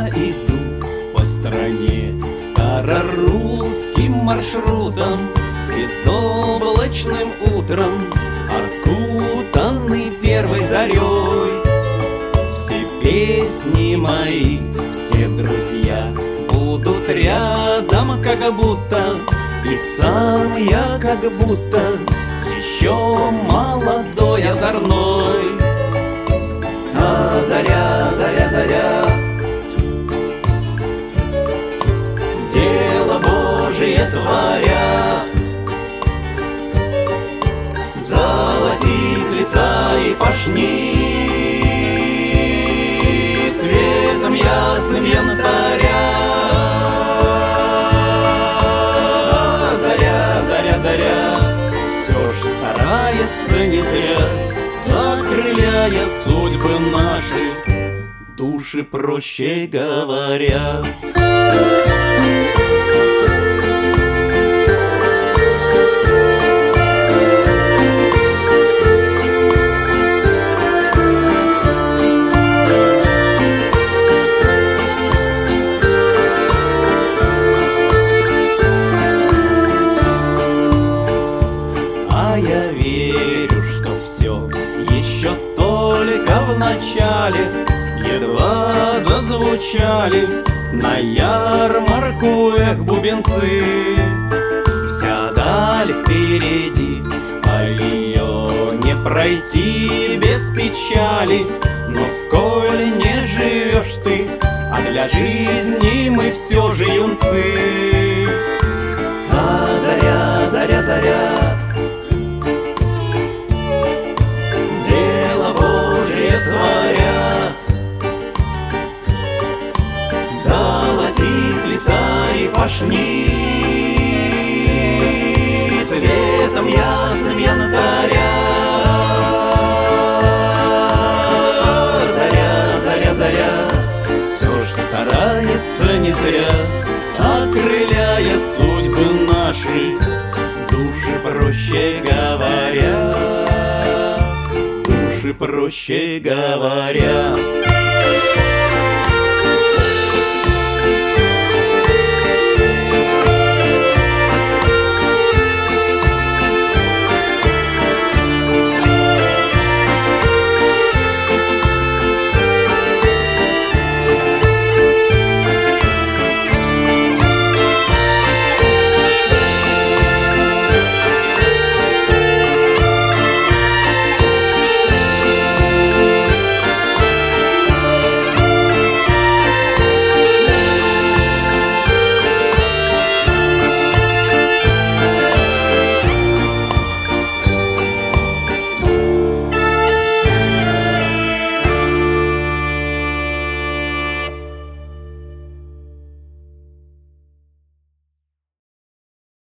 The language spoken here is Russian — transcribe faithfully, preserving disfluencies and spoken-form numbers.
Я иду по стране старорусским маршрутом, безоблачным утром, окутанный первой зарей. Все песни мои, все друзья будут рядом, как будто, и сам я как будто еще молодой, озорной. А заря, заря, заря, дело Божие творя, золотит леса и пашни светом ясным янтаря. Заря, заря, заря, все ж старается не зря, окрыляя судьбы наши, души, проще говоря. А я верю, что все еще только в начале, едва зазвучали на ярмарку эх бубенцы. Вся даль впереди, а ее не пройти без печали. Но сколь не живешь ты, а для жизни мы все же юнцы. А заря, заря, заря, дело Божие творя, золотит леса и пашни светом ясным янтаря. Заря, заря, заря, все ж старается не зря, окрыляя судьбы наши, души, проще говоря, души, проще говоря.